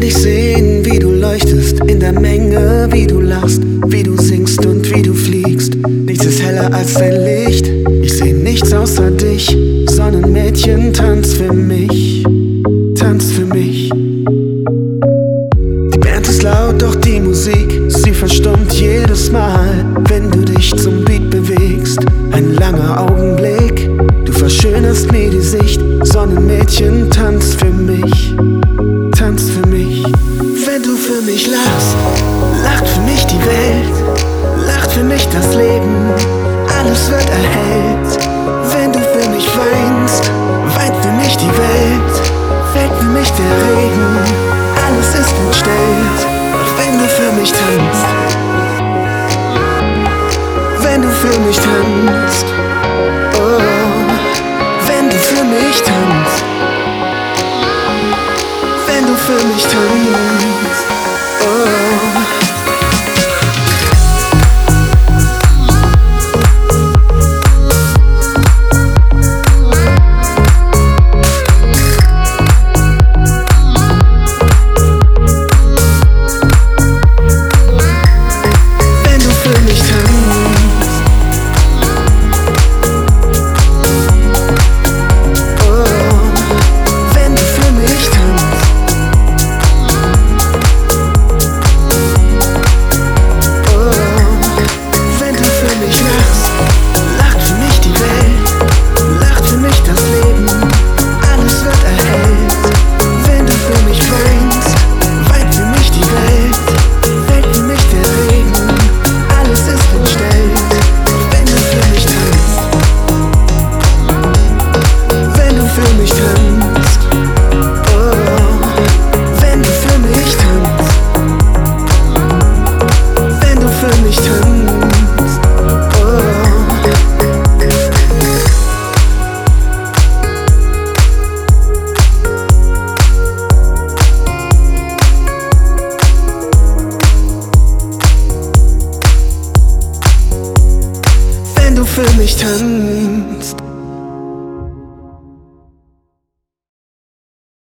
dich sehen, wie du leuchtest in der Menge, wie du lachst, wie du singst und wie du fliegst. Nichts ist heller als dein Licht, ich seh nichts außer dich. Sonnenmädchen, tanz für mich, tanz für mich. Die Band ist laut, doch die Musik, sie verstummt jedes Mal, wenn du dich zum Beat bewegst. Ein langer Augenblick, du verschönerst mir die Sicht. Sonnenmädchen, tanz für mich, tanz für mich. Wenn du für mich lachst, lacht für mich die Welt, lacht für mich das Leben, alles wird erhellt. Wenn du für mich weinst, weint für mich die Welt, fällt für mich der Regen, alles ist entstellt. Doch wenn du für mich tanzt, wenn du für mich tanzt, oh, wenn du für mich tanzt, wenn du für mich tanzt, oh. Für mich tanzt.